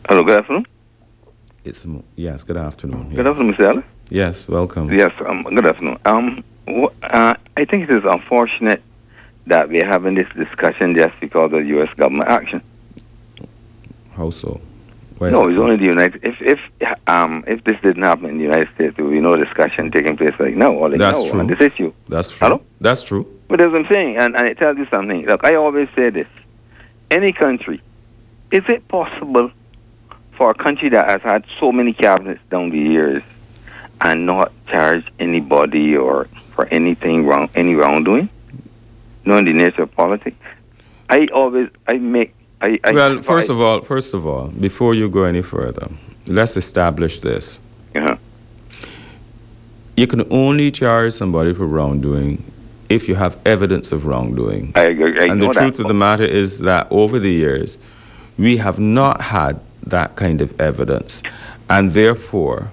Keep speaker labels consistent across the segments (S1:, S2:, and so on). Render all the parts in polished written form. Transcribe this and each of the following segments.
S1: Hello, good afternoon.
S2: Yes, good afternoon.
S1: Good
S2: Yes.
S1: afternoon, Mr. Ellis.
S2: Yes, welcome.
S1: Yes, good afternoon. I think it is unfortunate that we're having this discussion just because of U.S. government action.
S2: How so? Why is
S1: No,
S2: it
S1: it's only the United. If this didn't happen in the United States, there would be no discussion taking place like now or like
S2: That's
S1: now
S2: true.
S1: on this issue.
S2: That's true.
S1: Hello?
S2: That's true.
S1: But as I'm saying, and it tells you something. Look, I always say this: any country, is it possible for a country that has had so many cabinets down the years and not charge anybody or for anything wrong, any wrongdoing, knowing the nature of politics?
S2: Well, first of all, before you go any further, let's establish this.
S1: Uh-huh.
S2: You can only charge somebody for wrongdoing if you have evidence of wrongdoing.
S1: I agree.
S2: And the truth of the matter is that over the years, we have not had that kind of evidence. And therefore,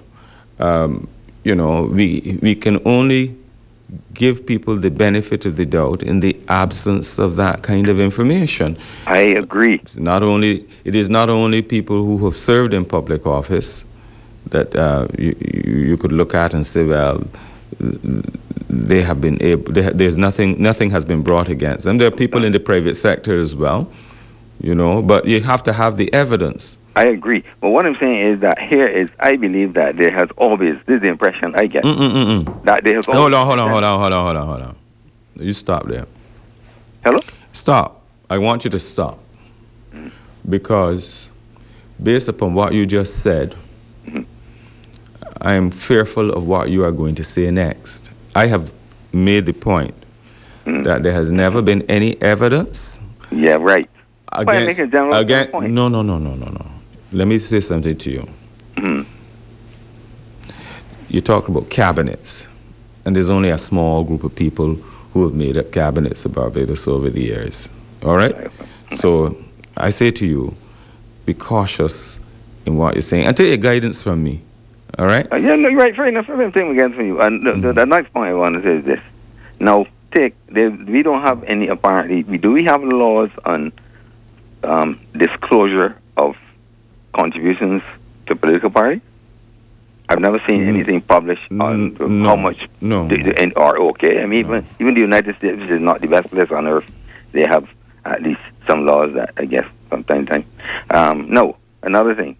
S2: we can only give people the benefit of the doubt in the absence of that kind of information.
S1: I agree.
S2: It is not only people who have served in public office that you could look at and say, well, they have been able. There's nothing has been brought against them. There are people in the private sector as well, but you have to have the evidence.
S1: I agree. But what I'm saying is that I believe that there has always, this is the impression I get, that there has always...
S2: Hold on. You stop there.
S1: Hello?
S2: Stop. I want you to stop. Because based upon what you just said, I am fearful of what you are going to say next. I have made the point that there has never been any evidence.
S1: Yeah, right.
S2: Against, no. Let me say something to you. You talk about cabinets, and there's only a small group of people who have made up cabinets of Barbados over the years. All right? So I say to you, be cautious in what you're saying, and take your guidance from me. All right?
S1: You're right. Fair enough. Everything against you. And the next point I want to say is this. Now, we don't have any, apparently, we have laws on disclosure of contributions to political parties? I've never seen anything published on how much are okay. I mean, even the United States, which is not the best place on earth, they have at least some laws that I guess from time to time. Another thing.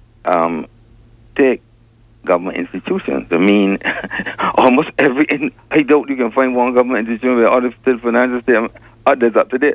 S1: Take government institutions. I mean, almost I doubt you can find one government institution where all the still financial statement others up to date.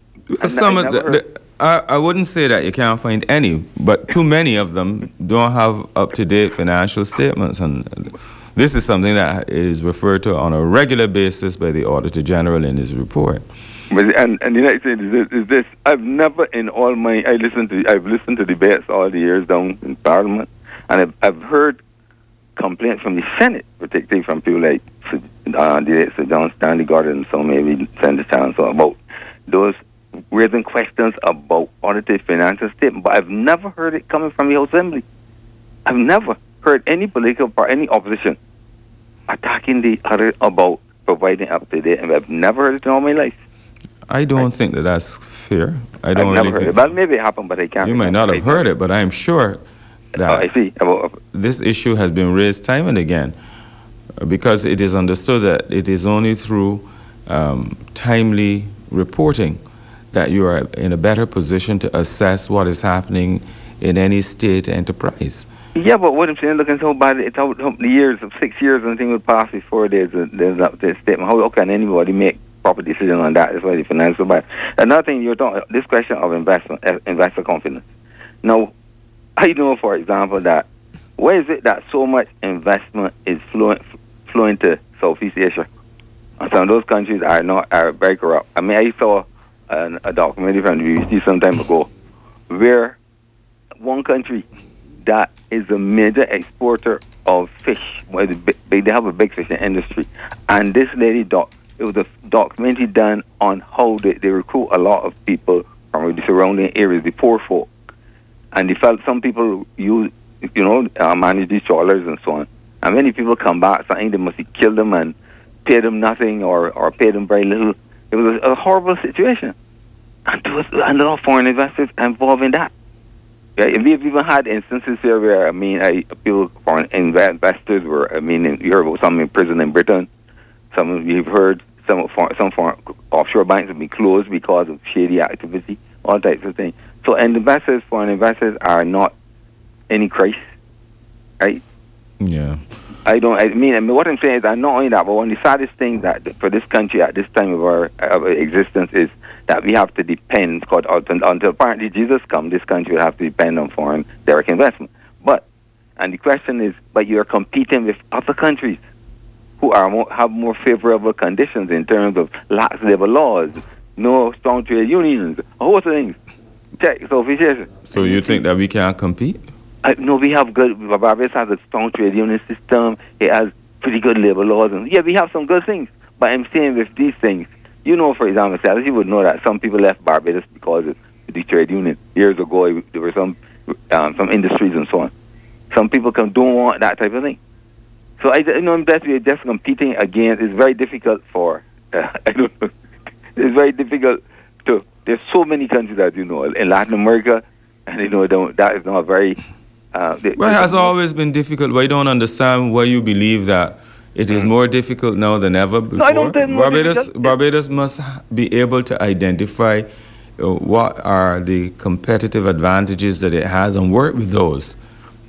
S2: I wouldn't say that you can't find any, but too many of them don't have up-to-date financial statements. And this is something that is referred to on a regular basis by the Auditor General in his report.
S1: And the next thing is this. I've never in all my... I've listened to debates all the years down in Parliament, and I've heard complaints from the Senate, particularly from people like Sir John Stanley Gordon, so maybe Senator Chancellor, about those raising questions about audited financial statement, but I've never heard it coming from the House Assembly. I've never heard any political party, any opposition attacking the other about providing up to date, and I've never heard it in all my life.
S2: I don't think that's fair.
S1: I've never heard it. But maybe it happened, but I can't.
S2: You might not have heard it, but I'm sure that this issue has been raised time and again, because it is understood that it is only through timely reporting that you are in a better position to assess what is happening in any state enterprise.
S1: Yeah, but what I'm saying, looking so bad, it's how the years of 6 years and things will pass before there's up to statement. How can anybody make proper decision on that? That's why the finance so bad. Another thing, you're talking this question of investor confidence. Now, I know, for example, that where is it that so much investment is flowing to Southeast Asia? And some of those countries are very corrupt. I mean, I saw a documentary from the BBC some time ago where one country that is a major exporter of fish, they have a big fishing industry, and this lady it was a documentary done on how they recruit a lot of people from the surrounding areas, the poor folk, and they felt some people manage these trawlers and so on, and many people come back saying they must kill them and pay them nothing or pay them very little. It was a horrible situation. And there was a lot of foreign investors involved in that. Yeah, we've even had instances here where, people, foreign investors were, you heard about some in prison in Britain. You've heard some foreign offshore banks have been closed because of shady activity, all types of things. So, foreign investors are not any crisis, right?
S2: Yeah.
S1: What I'm saying is that not only that, but one of the saddest things that for this country at this time of our existence is that we have to depend, until apparently Jesus comes, this country will have to depend on foreign direct investment. And the question is, but you're competing with other countries who have more favorable conditions in terms of lax labor laws, no strong trade unions, a whole things.
S2: So you think that we can't compete?
S1: No, we have good. Barbados has a strong trade union system. It has pretty good labor laws, and we have some good things. But I'm saying with these things, for example, Silas, you would know that some people left Barbados because of the trade union. Years ago, there were some industries and so on. Some people don't want that type of thing. So we're just competing against. It's very difficult for. I don't know. It's very difficult to. There's so many countries that in Latin America, and that is not very.
S2: It has always been difficult. But I don't understand why you believe that it is more difficult now than ever before.
S1: No, I don't think
S2: Barbados must be able to identify what are the competitive advantages that it has and work with those.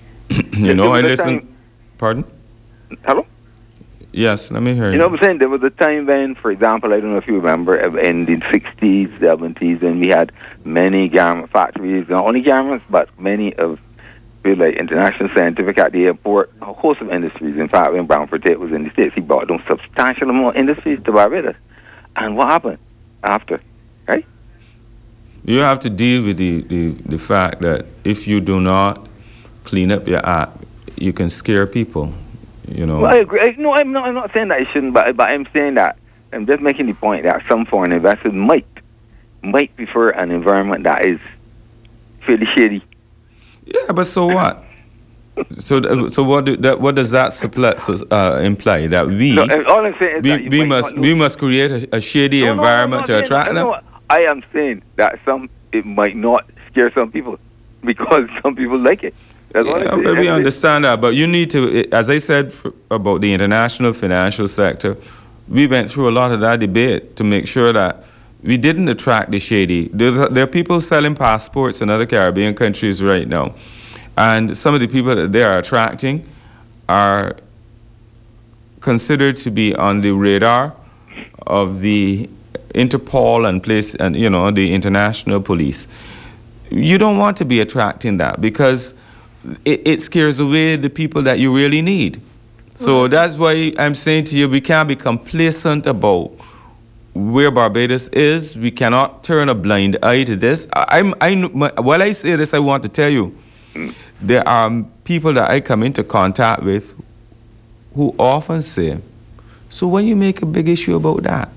S2: I listen. Pardon?
S1: Hello?
S2: Yes, let me hear you.
S1: You know what I'm saying? There was a time when, for example, I don't know if you remember, in the 60s, 70s, when we had many garment factories, not only garments, but many of like International Scientific at the airport, a host of industries. In fact, when Brown Tate was in the States, he brought them substantial amount of industries to Barbados. And what happened after, right?
S2: You have to deal with the fact that if you do not clean up your act, you can scare people,
S1: Well, I agree. No, I'm not saying that I shouldn't, but I'm saying that I'm just making the point that some foreign investors might prefer an environment that is fairly shady.
S2: Yeah, but so what? So what does that imply? That
S1: all I'm saying is
S2: we must create a shady environment to attract them?
S1: I am saying that it might not scare some people because some people like it.
S2: We understand that, but you need to, as I said about the international financial sector, we went through a lot of that debate to make sure that we didn't attract the shady. There are people selling passports in other Caribbean countries right now, and some of the people that they are attracting are considered to be on the radar of the Interpol and the international police. You don't want to be attracting that because it scares away the people that you really need. So that's why I'm saying to you, we can't be complacent about where Barbados is. We cannot turn a blind eye to this. While I say this, I want to tell you, there are people that I come into contact with who often say, so when you make a big issue about that,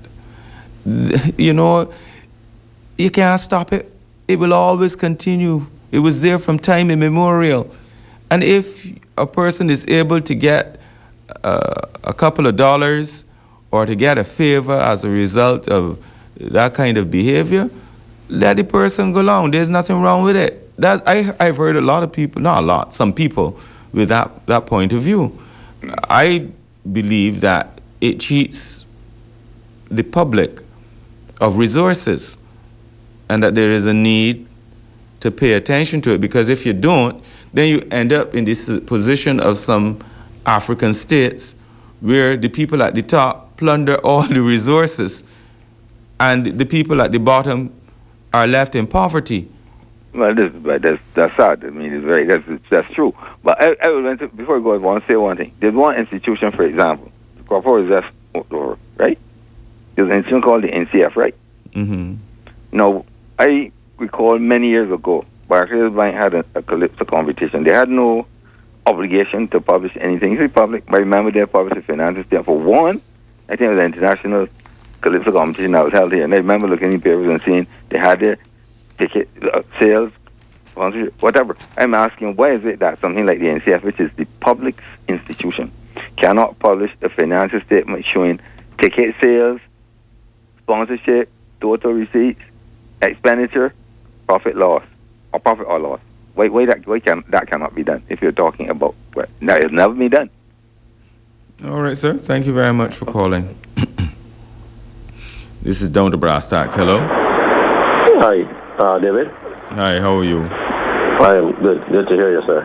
S2: you can't stop it. It will always continue. It was there from time immemorial. And if a person is able to get a couple of dollars or to get a favor as a result of that kind of behavior, let the person go along. There's nothing wrong with it. I've heard a lot of people, not a lot, some people with that point of view. I believe that it cheats the public of resources and that there is a need to pay attention to it, because if you don't, then you end up in this position of some African states where the people at the top plunder all the resources and the people at the bottom are left in poverty.
S1: Well, that's sad. I mean, that's true. But before I go, I want to say one thing. There's one institution, for example, right? There's an institution called the NCF, right?
S2: Mm-hmm.
S1: Now, I recall many years ago, Barclays Bank had a Calypso competition. They had no obligation to publish anything. It's public, but I remember they published a financial statement for one. I think it was an international Calypso competition that was held here. And I remember looking in papers and seeing they had their ticket sales, sponsorship, whatever. I'm asking, why is it that something like the NCF, which is the public institution, cannot publish a financial statement showing ticket sales, sponsorship, total receipts, expenditure, profit or loss? that cannot be done if you're talking about that it'll never be done.
S2: All right, sir. Thank you very much for calling. This is Down to Brass Tacks. Hello.
S3: Hi, David.
S2: Hi. How are you?
S3: I am good. Good to hear you, sir.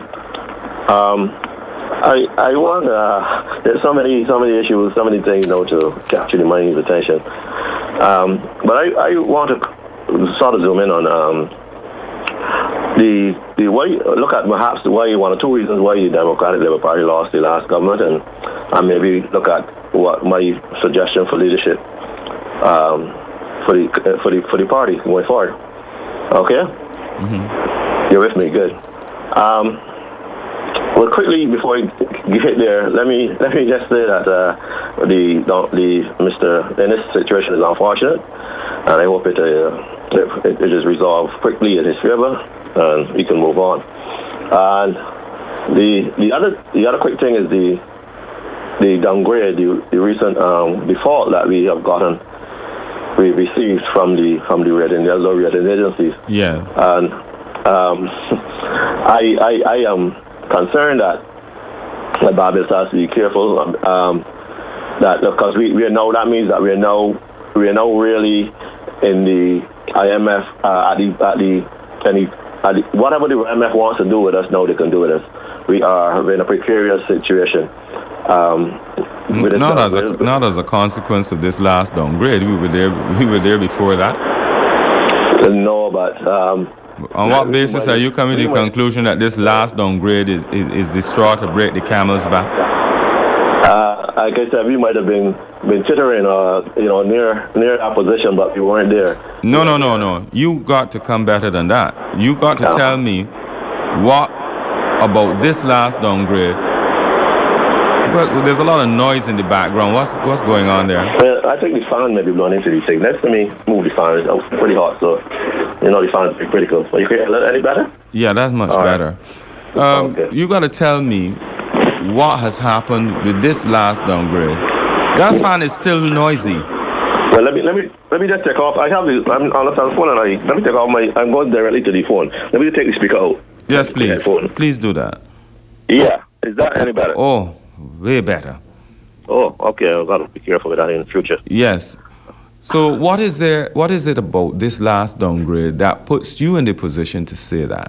S3: I want there's so many issues, so many things to capture the mind's attention. But I want to sort of zoom in on the way look at perhaps why one or two reasons why the Democratic Labour Party lost the last government, and maybe look at what my suggestion for leadership for the party going forward. Okay. Mm-hmm. You're with me, good. Well, quickly before you get there, let me just say that the Mr. in this situation is unfortunate, and I hope it is resolved quickly in his favor, and we can move on. And the other quick thing is the downgrade, the recent default that we have received from the low rating agencies.
S2: Yeah.
S3: And I am concerned that Barbados has to be careful that because we know that means that we are now really in the IMF whatever the IMF wants to do with us, now they can do with us. We are in a precarious situation.
S2: Not as a consequence of this last downgrade. We were there before that.
S3: No, but
S2: on what basis are you coming to the conclusion that this last downgrade is the straw to break the camel's back?
S3: I guess that we might have been tittering, near that position, but we weren't there.
S2: No. You got to come better than that. You got to tell me what about this last downgrade. Well, there's a lot of noise in the background. What's going on there?
S3: Well, I think the fan may be blown into these things. Let me move the fan. It's pretty hot, so the fan is pretty critical. So you can hear any better?
S2: Yeah, that's much better. Okay. You got to tell me what has happened with this last downgrade. That fan is still noisy.
S3: Well, let me just take off. I'm on the phone, and let me take off I'm going directly to the phone. Let me take the speaker out.
S2: Yes, please. Please do that.
S3: Yeah. Is that any better?
S2: Oh, way better.
S3: Oh, okay. I've got to be careful with that in the future.
S2: Yes. So what is it about this last downgrade that puts you in the position to say that?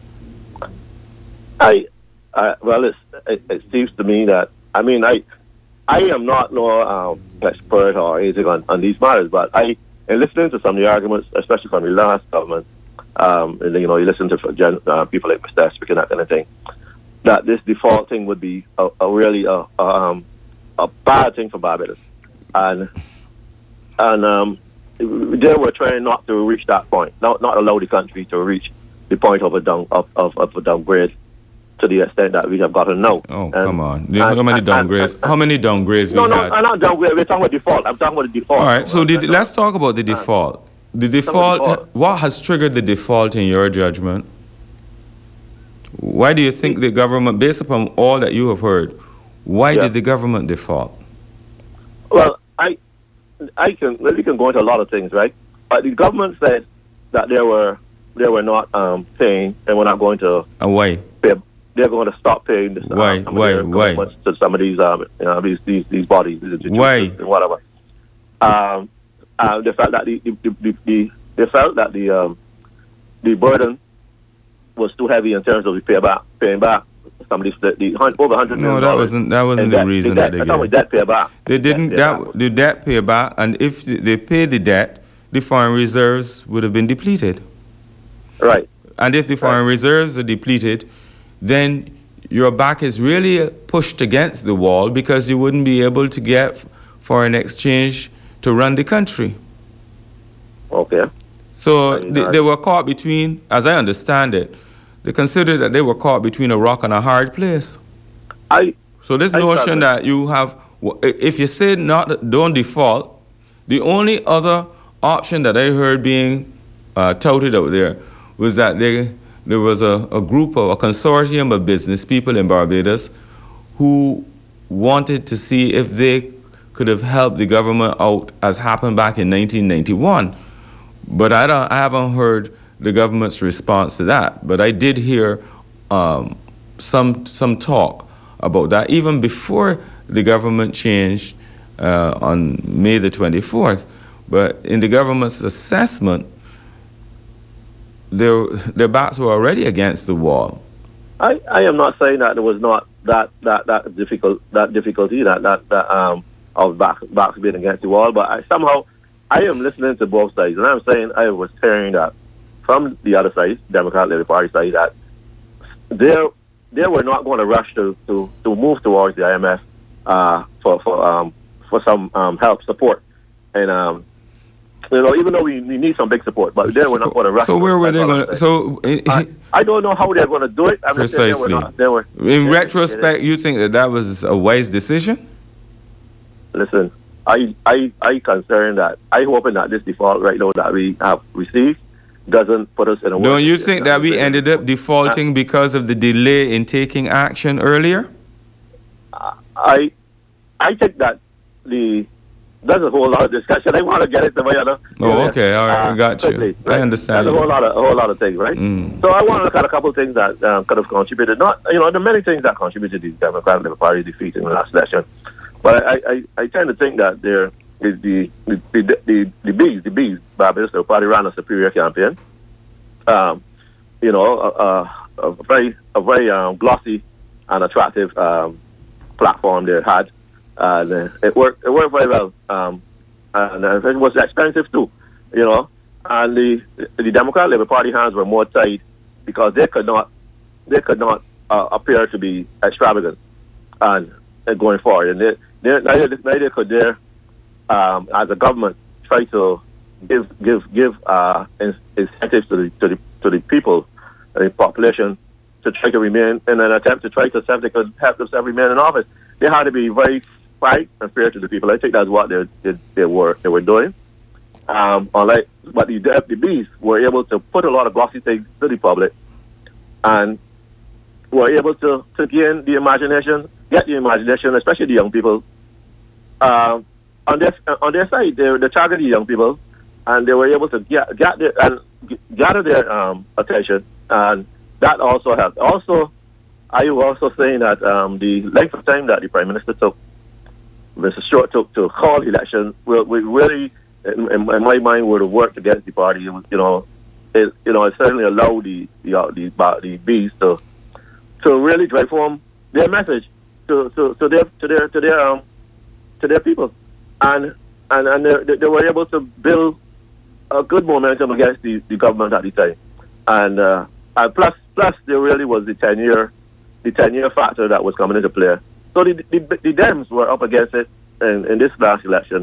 S3: Well, it seems to me that, I am not no expert or anything on these matters, but in listening to some of the arguments, especially from the last government, and you listen to people like Mr. Espik and that kind of thing, that this default thing would be a really bad thing for Barbados, and they were trying not to reach that point, not allow the country to reach the point of a downgrade to the extent that we have gotten now.
S2: Oh, come on! How many downgrades? How many downgrades we had?
S3: No, I'm not downgrade. We're talking about default. I'm talking about the default.
S2: All right. So let's talk about the default. The default. What has triggered the default in your judgment? Why do you think the government, based upon all that you have heard, why did the government default?
S3: Well, we can go into a lot of things, right? But the government said that they were not paying, and we're not going to
S2: why?
S3: Pay. They're going to stop paying this.
S2: Why?
S3: To some of these these bodies,
S2: why?
S3: Whatever. They felt that the burden was too heavy in terms of the paying back some of these over $100 million.
S2: No, that wasn't the reason that they gave.
S3: Debt pay back.
S2: They didn't. The debt pay back, and if they pay the debt, the foreign reserves would have been depleted.
S3: Right.
S2: And if the foreign reserves are depleted, then your back is really pushed against the wall because you wouldn't be able to get foreign exchange to run the country.
S3: Okay.
S2: So they were caught between, as I understand it, they considered that they were caught between a rock and a hard place. So this notion that you have, if you say don't default, the only other option that I heard being touted out there was that there was a group of a consortium of business people in Barbados who wanted to see if they could have helped the government out as happened back in 1991. But I haven't heard the government's response to that. But I did hear some talk about that even before the government changed on May the 24th. But in the government's assessment, their backs were already against the wall.
S3: I am not saying that there was not that difficulty of backs being against the wall, but somehow I am listening to both sides, and I'm saying I was hearing that from the other side, Democratic Labour Party side, that they were not going to rush to move towards the IMF for some help support, and even though we need some big support, but they were not going to rush.
S2: So where were they going to? So
S3: I don't know how they're going to do it.
S2: Precisely. In retrospect, you think that was a wise decision?
S3: Listen, I concerned that I hoping that this default right now that we have received doesn't put us in a.
S2: Don't you think that we ended up defaulting because of the delay in taking action earlier?
S3: I think that there's a whole lot of discussion. I want to get into my other.
S2: Oh, okay, all right, I got you. Right? I understand.
S3: There's a whole lot of things, right? So I want to look at a couple of things that could have contributed. Not, there are many things that contributed to the Democratic Labour Party defeat in the last election, but I tend to think that there is the Bees, Barbados Labour Party ran a superior campaign. A very glossy and attractive platform they had. And it worked very well, and it was expensive too, And the Democratic Labour Party hands were more tight because they could not appear to be extravagant and going forward, and neither could they, as a government, try to give incentives to the people, the population, to try to remain in an attempt to try to see if they could help themselves remain in office. They had to be very frank and fair to the people. I think that's what they were doing. But the Bees were able to put a lot of glossy things to the public, and were able to gain the imagination, especially the young people. On their side, they targeted the young people, and they were able to gather their attention, and that also helped. Also, I was also saying that the length of time that the Prime Minister took, Mr. Stewart took to call the election, we really, in my mind, would have worked against the party. It certainly allowed the Bees to really drive home their message to their people, and they were able to build a good momentum against the government at the time, and plus there really was the 10-year factor that was coming into play. So the Dems were up against it in this last election.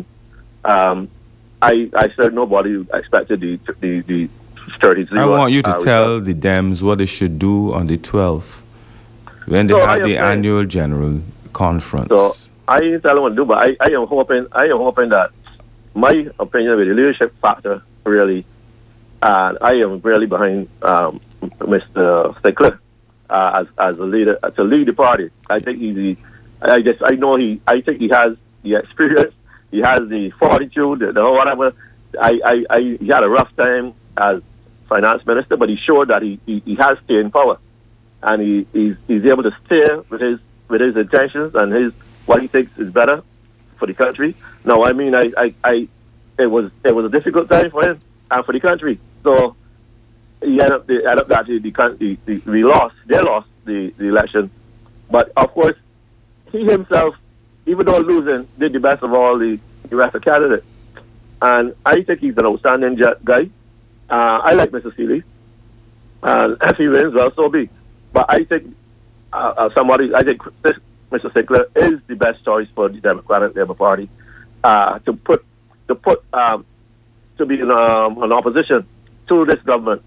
S3: I said nobody expected the 33.
S2: I want you to tell the Dems what they should do on the 12th when they have the annual general conference.
S3: So I ain't telling what to do, but I am hoping that my opinion with the leadership factor really, and I am really behind Mr. Stickler as a leader to lead the party. I think I think he has the experience, he has the fortitude, whatever. He had a rough time as finance minister, but he showed that he has staying power, and he's able to steer with his intentions and what he thinks is better for the country. No, I mean it was a difficult time for him and for the country. So he ended up that they lost the election, but of course he himself, even though losing, did the best of all the rest of the candidates, and I think he's an outstanding guy. I like Mr. Seeley, and if he wins, well, so be. But I think I think Mr. Stickler is the best choice for the Democratic Labour Party to be in an opposition to this government,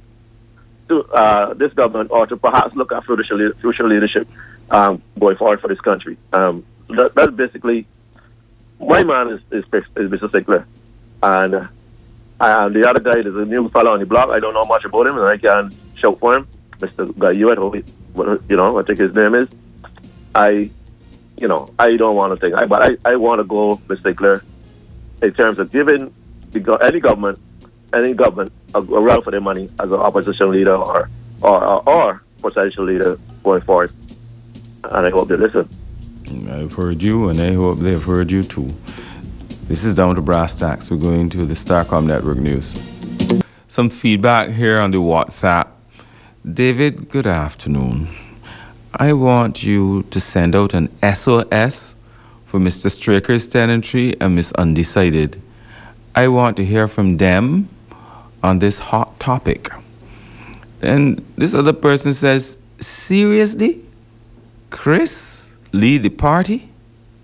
S3: or to perhaps look at future leadership going forward for this country. That's basically, my man is Mr. Stickler, and the other guy is a new fellow on the block. I don't know much about him, and I can't shout for him. Mr. Guy Hewitt, I think his name is. I don't want to think, but I want to go with Stickler in terms of giving any government a run for their money as an opposition leader or potential leader going forward. And I hope they listen.
S2: I've heard you, and I hope they've heard you too. This is Down to Brass Tacks. We're going to the Starcom Network News. Some feedback here on the WhatsApp. David, good afternoon. I want you to send out an SOS for Mr. Straker's tenantry and Miss Undecided. I want to hear from them on this hot topic. And this other person says, seriously? Chris lead the party?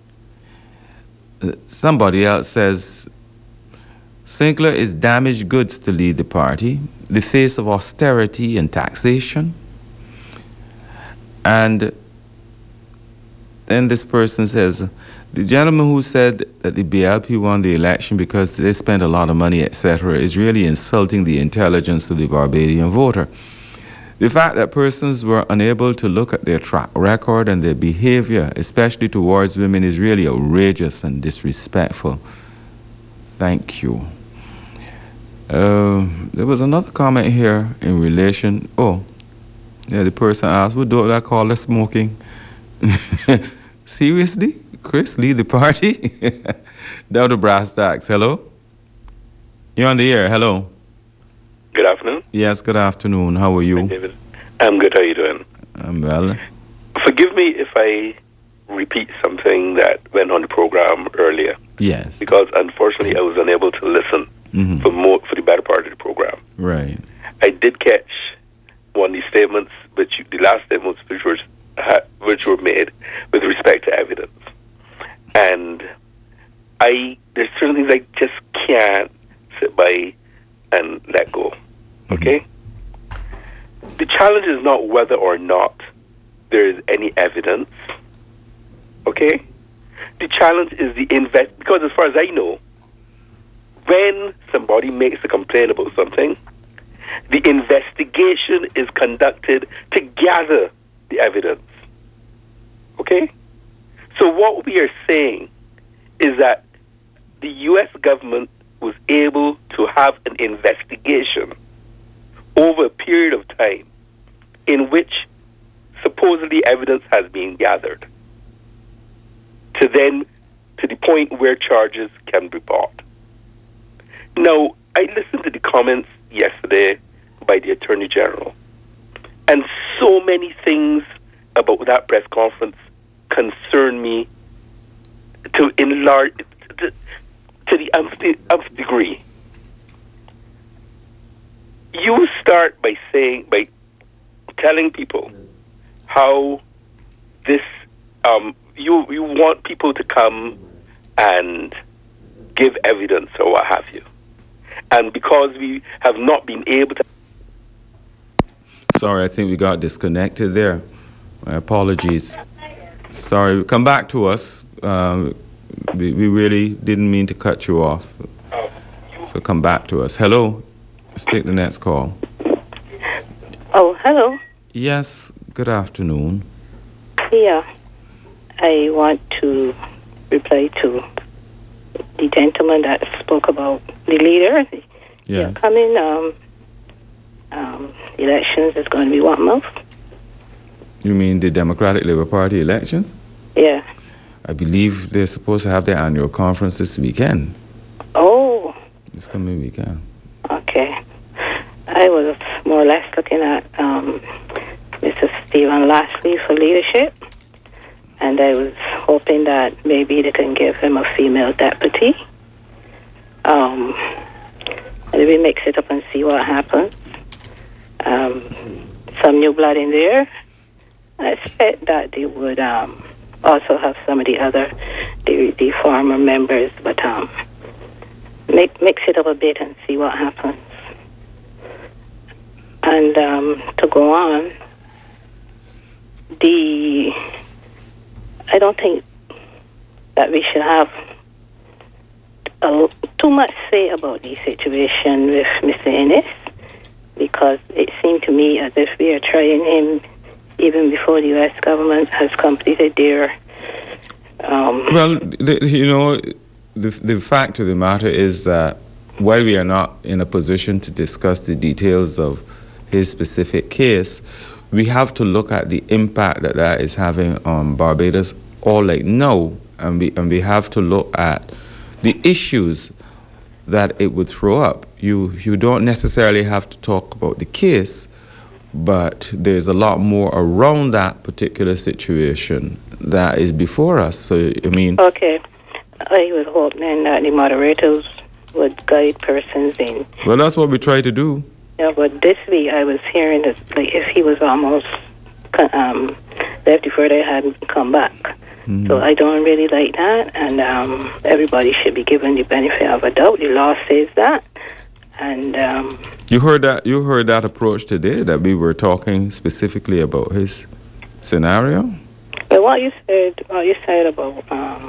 S2: Somebody else says, Sinclair is damaged goods to lead the party, the face of austerity and taxation. And then this person says, the gentleman who said that the BLP won the election because they spent a lot of money, etc., is really insulting the intelligence of the Barbadian voter. The fact that persons were unable to look at their track record and their behavior, especially towards women, is really outrageous and disrespectful. Thank you. There was another comment here in relation. The person asked, what do I call the smoking? Seriously? Chris, lead the party? Down to Brass Tacks. Hello? You're on the air. Hello?
S4: Good afternoon.
S2: Yes, good afternoon. How are you?
S4: Hi, David. I'm good. How are you doing?
S2: I'm well.
S4: Forgive me if I repeat something that went on the program earlier.
S2: Yes.
S4: Because unfortunately I was unable to listen for the better part of the program.
S2: Right.
S4: I did catch one of the statements, the last statements which were made with respect to evidence. And there's certain things I just can't sit by and let go. Okay? The challenge is not whether or not there is any evidence. Okay? The challenge is because as far as I know, when somebody makes a complaint about something, the investigation is conducted to gather the evidence. Okay? So what we are saying is that the U.S. government was able to have an investigation over a period of time in which supposedly evidence has been gathered to the point where charges can be brought. Now, I listened to the comments yesterday by the Attorney General, and so many things about that press conference concern me to the nth degree. You start by telling people how this you want people to come and give evidence or what have you, and because we have not been able to.
S2: Sorry, I think we got disconnected there. My apologies. Sorry, come back to us. We really didn't mean to cut you off. So come back to us. Hello. Let's take the next call.
S5: Oh, hello.
S2: Yes, good afternoon.
S5: Yeah, I want to reply to the gentleman that spoke about the leader.
S2: Yes.
S5: The coming elections is going to be what month?
S2: You mean the Democratic Labour Party elections?
S5: Yeah.
S2: I believe they're supposed to have their annual conference this weekend.
S5: Oh.
S2: This coming weekend.
S5: Okay. I was more or less looking at Mr. Stephen Lashley for leadership, and I was hoping that maybe they can give him a female deputy. Maybe mix it up and see what happens. Some new blood in there. I expect that they would also have some of the former members, but mix it up a bit and see what happens. And to go on, I don't think that we should have too much say about the situation with Mr. Ennis, because it seemed to me as if we are trying him even before the U.S. government has completed their...
S2: Well, the fact of the matter is that while we are not in a position to discuss the details of his specific case, we have to look at the impact that that is having on Barbados all like now, and we have to look at the issues that it would throw up. You don't necessarily have to talk about the case, but there's a lot more around that particular situation that is before us. So, I mean...
S5: Okay. I would hope then that the moderators would guide persons in...
S2: Well, that's what we try to do.
S5: Yeah, but this week I was hearing that like, if he was almost left before they hadn't come back. Mm-hmm. So I don't really like that, and everybody should be given the benefit of a doubt. The law says that. And
S2: you heard that approach today, that we were talking specifically about his scenario?
S5: But what you said about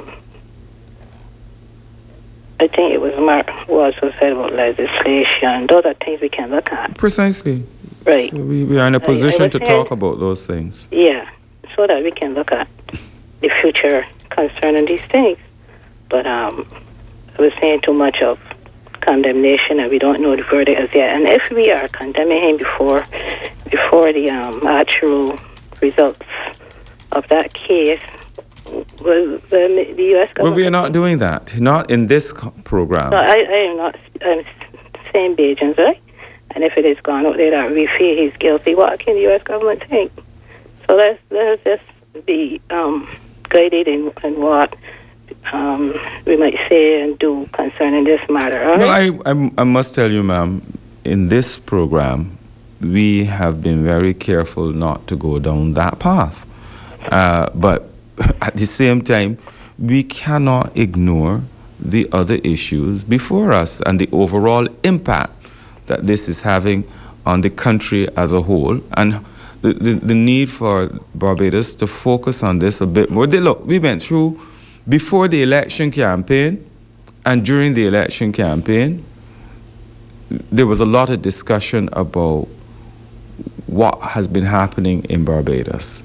S5: I think it was was said about legislation. Those are things we can look at.
S2: Precisely.
S5: Right.
S2: So we are in a position to talk about those things.
S5: Yeah, so that we can look at the future concerning these things. But I was saying too much of condemnation, and we don't know the verdict as yet. And if we are condemning him before the actual results of that case, will the U.S. government...
S2: Well, we are not doing that. Not in this program.
S5: No, I am not. I'm saying Bajans, right? And if it is gone out there that we feel he's guilty, what can the U.S. government think? So let's just be guided in what we might say and do concerning this matter. Right?
S2: Well, I must tell you, ma'am, in this program, we have been very careful not to go down that path. But at the same time, we cannot ignore the other issues before us and the overall impact that this is having on the country as a whole, and the need for Barbados to focus on this a bit more. Look, we went through, before the election campaign and during the election campaign, there was a lot of discussion about what has been happening in Barbados.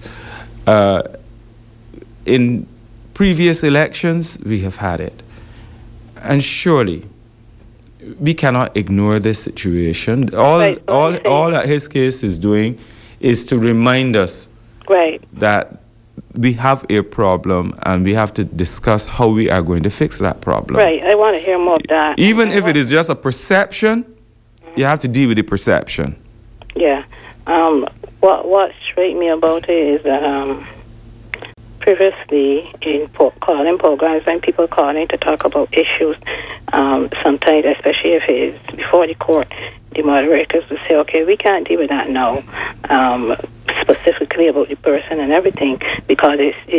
S2: In previous elections, we have had it. And surely, we cannot ignore this situation. All that his case is doing is to remind us that we have a problem, and we have to discuss how we are going to fix that problem.
S5: Right, I want to hear more of that.
S2: Even if it is just a perception, you have to deal with the perception.
S5: Yeah. What struck me about it is that previously in calling programs, when people calling to talk about issues, sometimes, especially if it is before the court, the moderators will say, okay, we can't deal with that now, specifically about the person and everything, because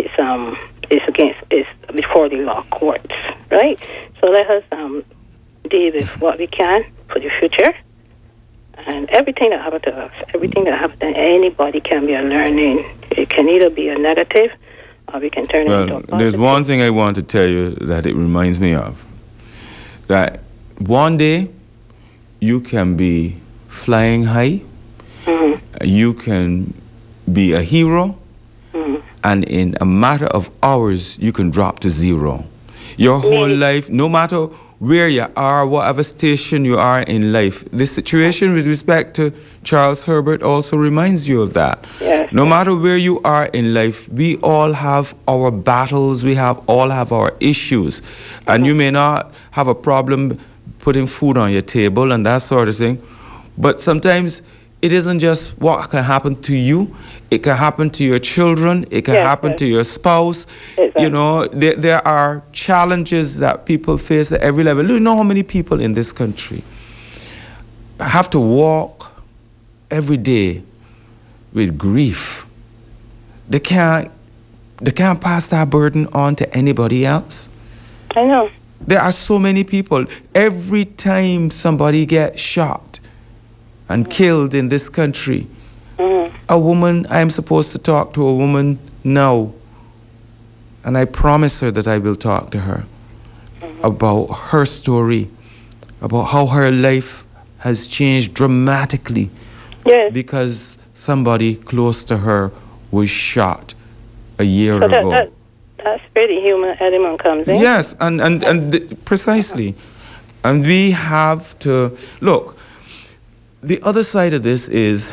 S5: it's before the law courts, right? So let us deal with what we can for the future. And everything that happened to us, everything that happened to anybody can be a learning. It can either be a negative, or we can turn it into a positive.
S2: There's one thing I want to tell you that it reminds me of. That one day, you can be flying high, you can be a hero, and in a matter of hours, you can drop to zero. Your whole life, no matter where you are, whatever station you are in life, this situation with respect to Charles Herbert also reminds you of that.
S5: Yes.
S2: No matter where you are in life, we all have our battles, we all have our issues. And you may not have a problem putting food on your table and that sort of thing, but sometimes it isn't just what can happen to you. It can happen to your children. It can happen to your spouse. Exactly. You know, there are challenges that people face at every level. You know how many people in this country have to walk every day with grief. They can't pass that burden on to anybody else.
S5: I know.
S2: There are so many people. Every time somebody gets shot and killed in this country, a woman, I'm supposed to talk to a woman now, and I promise her that I will talk to her about her story, about how her life has changed dramatically because somebody close to her was shot a year ago.
S5: That's where the human element comes in.
S2: Yes, and precisely. And we have to, look, the other side of this is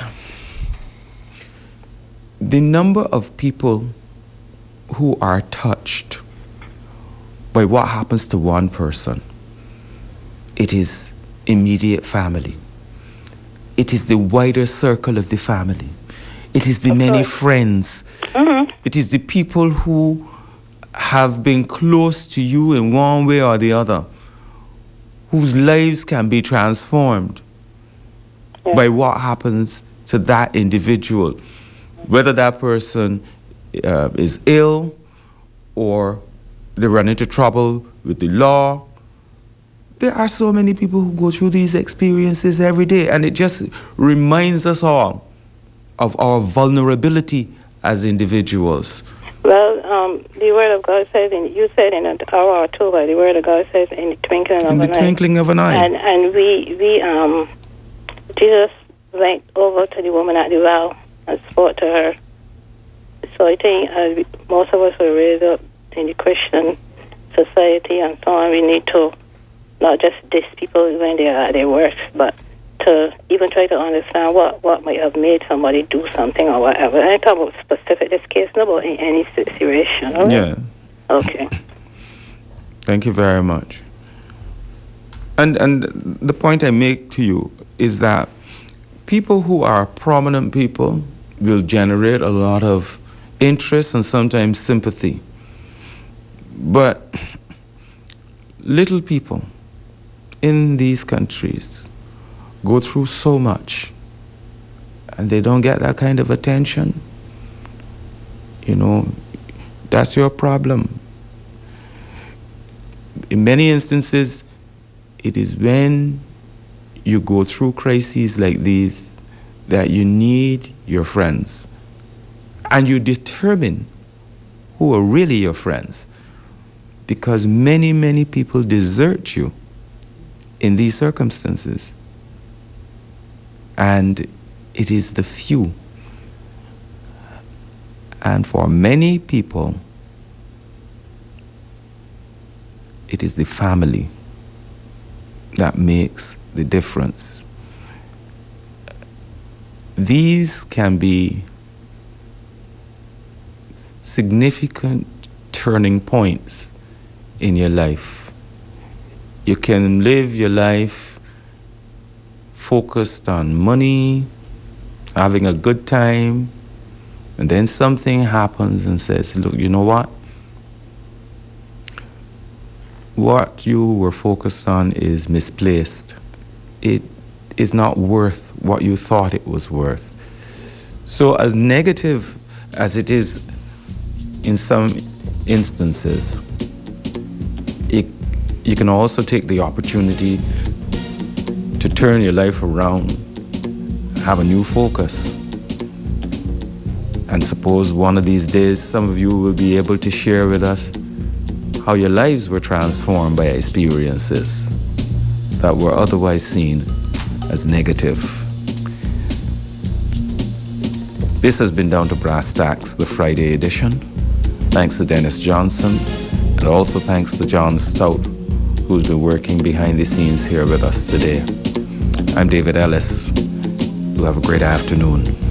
S2: the number of people who are touched by what happens to one person. It is immediate family. It is the wider circle of the family. It is the many friends. Mm-hmm. It is the people who have been close to you in one way or the other, whose lives can be transformed by what happens to that individual, whether that person is ill or they run into trouble with the law. There are so many people who go through these experiences every day, and it just reminds us all of our vulnerability as individuals.
S5: Well, the Word of God says, you said in our October, the Word of God says, in the twinkling of an eye. In the
S2: twinkling of an eye.
S5: And Jesus went over to the woman at the well and spoke to her. So I think most of us were raised up in the Christian society and so on. We need to not just diss people when they are at their worst, but to even try to understand what might have made somebody do something or whatever. I talk about specific this case, not about in any situation. Right?
S2: Yeah.
S5: Okay.
S2: Thank you very much. And the point I make to you is that people who are prominent people will generate a lot of interest and sometimes sympathy. But little people in these countries go through so much and they don't get that kind of attention. You know, that's your problem. In many instances, it is when you go through crises like these that you need your friends. And you determine who are really your friends. Because many, many people desert you in these circumstances. And it is the few. And for many people, it is the family that makes the difference. These can be significant turning points in your life. You can live your life focused on money, having a good time, and then something happens and says, look, you know what? What you were focused on is misplaced. It is not worth what you thought it was worth. So as negative as it is in some instances, you can also take the opportunity to turn your life around, have a new focus. And suppose one of these days, some of you will be able to share with us how your lives were transformed by experiences that were otherwise seen as negative. This has been Down to Brass Tacks, the Friday edition. Thanks to Dennis Johnson, and also thanks to John Stout, who's been working behind the scenes here with us today. I'm David Ellis. You have a great afternoon.